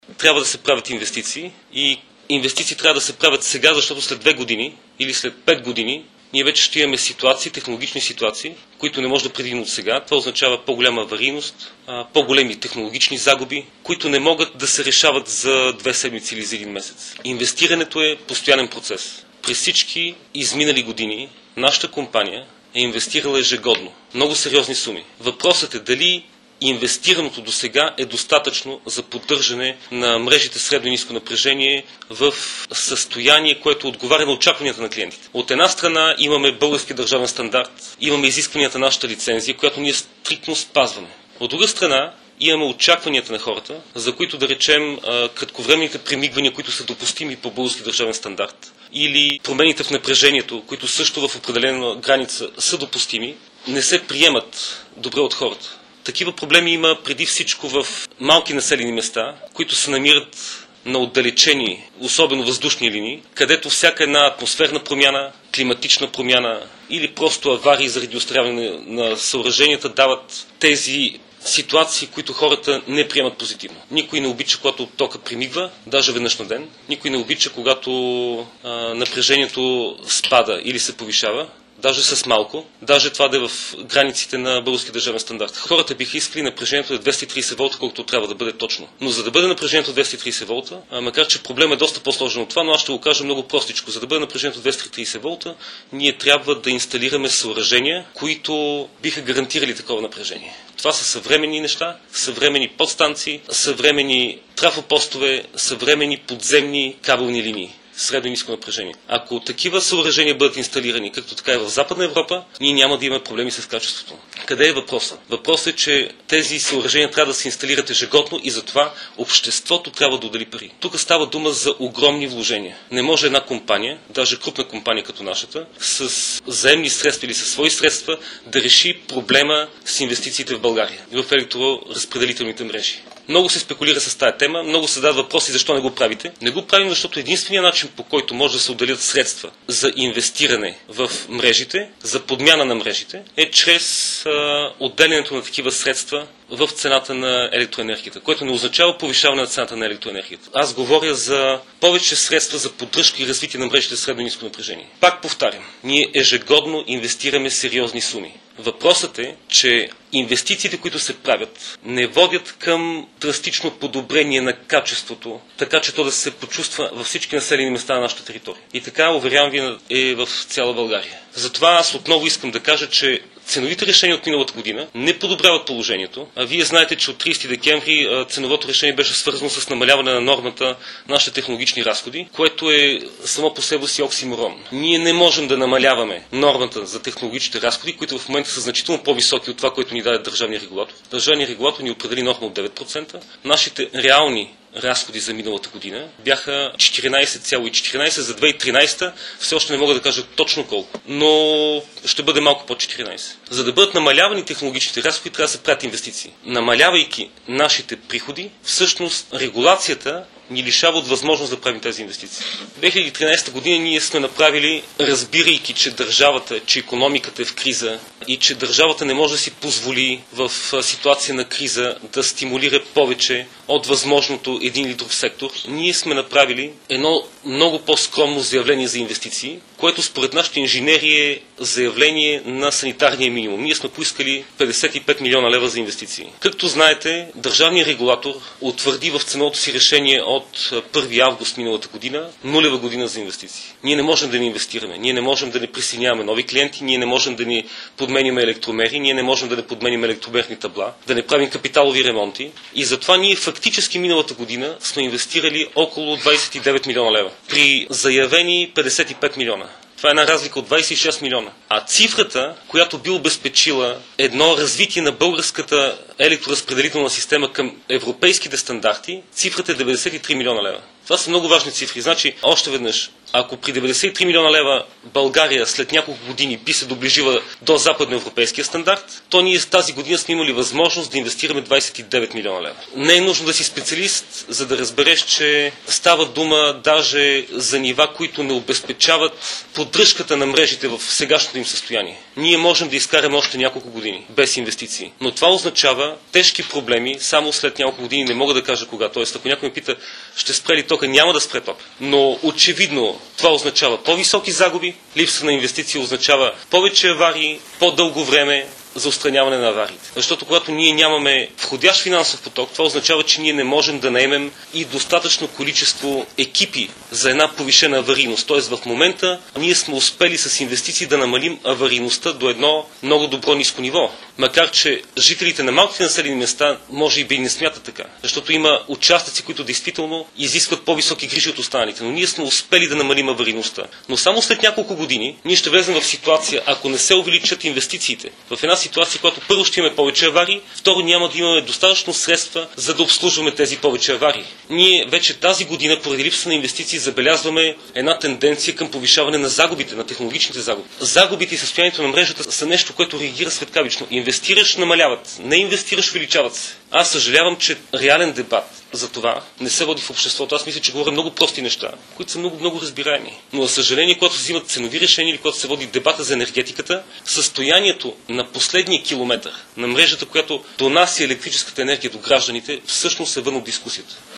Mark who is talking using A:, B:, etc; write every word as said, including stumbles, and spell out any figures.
A: трябва да се правят инвестиции и инвестиции трябва да се правят сега, защото след две години или след пет години ние вече ще имаме ситуации, технологични ситуации, които не може да предвидим от сега. Това означава по-голяма аварийност, по-големи технологични загуби, които не могат да се решават за две седмици или за един месец. Инвестирането е постоянен процес. През всички изминали години нашата компания е инвестирала ежегодно много сериозни суми. Въпросът е дали инвестираното до сега е достатъчно за поддържане на мрежите средно и ниско напрежение в състояние, което отговаря на очакванията на клиентите. От една страна имаме български държавен стандарт, имаме изискванията на нашата лицензия, която ние стриктно спазваме. От друга страна имаме очакванията на хората, за които да речем кратковременните премигвания, които са допустими по български държавен стандарт, или промените в напрежението, които също в определена граница са допустими, не се приемат добре от хората. Такива проблеми има преди всичко в малки населени места, които се намират на отдалечени, особено въздушни линии, където всяка една атмосферна промяна, климатична промяна или просто аварии заради остаряване на съоръженията дават тези ситуации, които хората не приемат позитивно. Никой не обича, когато тока примигва, даже веднъж на ден. Никой не обича, когато а, напрежението спада или се повишава. Даже с малко, даже това да е в границите на български държавен стандарт. Хората биха искали напрежението да е двеста и тридесет волта, колкото трябва да бъде точно. Но за да бъде напрежението двеста и тридесет волта, макар че проблемът е доста по-сложен от това, но аз ще го кажа много простичко. За да бъде напрежението двеста и тридесет волта, ние трябва да инсталираме съоръжения, които биха гарантирали такова напрежение. Това са съвременни неща, съвременни подстанции, съвременни трафопостове, съвременни подземни кабелни линии. Средно и ниско напрежение. Ако такива съоръжения бъдат инсталирани, както така и в Западна Европа, ние няма да имаме проблеми с качеството. Къде е въпросът? Въпросът е, че тези съоръжения трябва да се инсталират ежегодно и затова обществото трябва да отдели пари. Тук става дума за огромни вложения. Не може една компания, даже крупна компания като нашата, с заемни средства или със свои средства да реши проблема с инвестициите в България и в електроразпределителните мрежи. Много се спекулира с тая тема, много се дадат въпроси защо не го правите. Не го правим, защото единственият начин, по който може да се отделят средства за инвестиране в мрежите, за подмяна на мрежите, е чрез а, отделянето на такива средства в цената на електроенергията, което не означава повишаване на цената на електроенергията. Аз говоря за повече средства за поддръжка и развитие на мрежите средно и ниско напрежение. Пак повтарям, ние ежегодно инвестираме сериозни суми. Въпросът е, че инвестициите, които се правят, не водят към драстично подобрение на качеството, така че то да се почувства във всички населени места на нашата територия. И така, уверявам ви, е в цяла България. Затова аз отново искам да кажа, че ценовите решения от миналата година не подобряват положението. А вие знаете, че от тридесети декември ценовото решение беше свързано с намаляване на нормата на нашите технологични разходи, което е само по себе си оксиморон. Ние не можем да намаляваме нормата за технологичните разходи, които в момента са значително по-високи от това, което ни даде държавния регулатор. Държавният регулатор ни определи норма от девет процента. Нашите реални разходи за миналата година бяха четиринадесет цяло и четиринадесет, за две хиляди и тринадесета все още не мога да кажа точно колко, но ще бъде малко под четиринадесет. За да бъдат намалявани технологичните разходи, трябва да се правят инвестиции. Намалявайки нашите приходи, всъщност регулацията ни лишава от възможност да правим тези инвестиции. В две хиляди и тринадесета година ние сме направили, разбирайки, че държавата, че икономиката е в криза и че държавата не може да си позволи в ситуация на криза да стимулира повече от възможното един или друг сектор, ние сме направили едно много по-скромно заявление за инвестиции, което според нашите инженери е заявление на санитарния минимум. Ние сме поискали петдесет и пет милиона лева за инвестиции. Както знаете, държавният регулатор утвърди в ценовото си решение от първи август миналата година нулева година за инвестиции. Ние не можем да не инвестираме, ние не можем да не присъединяваме нови клиенти, ние не можем да не подменяме електромери, ние не можем да не подменяме електромерни табла, да не правим капиталови ремонти. И затова ние фактически миналата година сме инвестирали около двадесет и девет милиона лева при заявени петдесет и пет милиона. Това е една разлика от двадесет и шест милиона. А цифрата, която би обезпечила едно развитие на българската електроразпределителна система към европейските стандарти, цифрата е деветдесет и три милиона лева. Това са много важни цифри. Значи, още веднъж, ако при деветдесет и три милиона лева България след няколко години би се доближила до западноевропейския стандарт, то ние тази година сме имали възможност да инвестираме двадесет и девет милиона лева. Не е нужно да си специалист, за да разбереш, че става дума даже за нива, които не обезпечават поддръжката на мрежите в сегашното им състояние. Ние можем да изкараме още няколко години без инвестиции. Но това означава тежки проблеми само след няколко години. Не мога да кажа кога. Тоест, ако някой ме пита, ще спре ли тока, няма да спре тока. Но очевидно това означава по-високи загуби, липса на инвестиции означава повече аварии, по-дълго време за отстраняване на авариите. Защото когато ние нямаме входящ финансов поток, това означава, че ние не можем да наемем и достатъчно количество екипи за една повишена аварийност. Тоест в момента ние сме успели с инвестиции да намалим аварийността до едно много добро ниско ниво. Макар че жителите на малките населени места може и би не смятат така. Защото има участъци, които действително изискват по-високи грижи от останалите. Но ние сме успели да намалим аварийността. Но само след няколко години ние ще влезем в ситуация, ако не се увеличат инвестициите, в една ситуация, когато първо ще имаме повече аварии, второ няма да имаме достатъчно средства, за да обслужваме тези повече аварии. Ние вече тази година, поради липса на инвестиции, забелязваме една тенденция към повишаване на загубите, на технологичните загуби. Загубите и състоянието на мрежата са нещо, което реагира светкавично. Инвестираш, намаляват. Не инвестираш, увеличават се. Аз съжалявам, че реален дебат за това не се води в обществото. Аз мисля, че говоря много прости неща, които са много, много разбираеми. Но, за съжаление, когато се взимат ценови решения или когато се води дебата за енергетиката, състоянието на последния километър на мрежата, която донася електрическата енергия до гражданите, всъщност се вън от дискусията.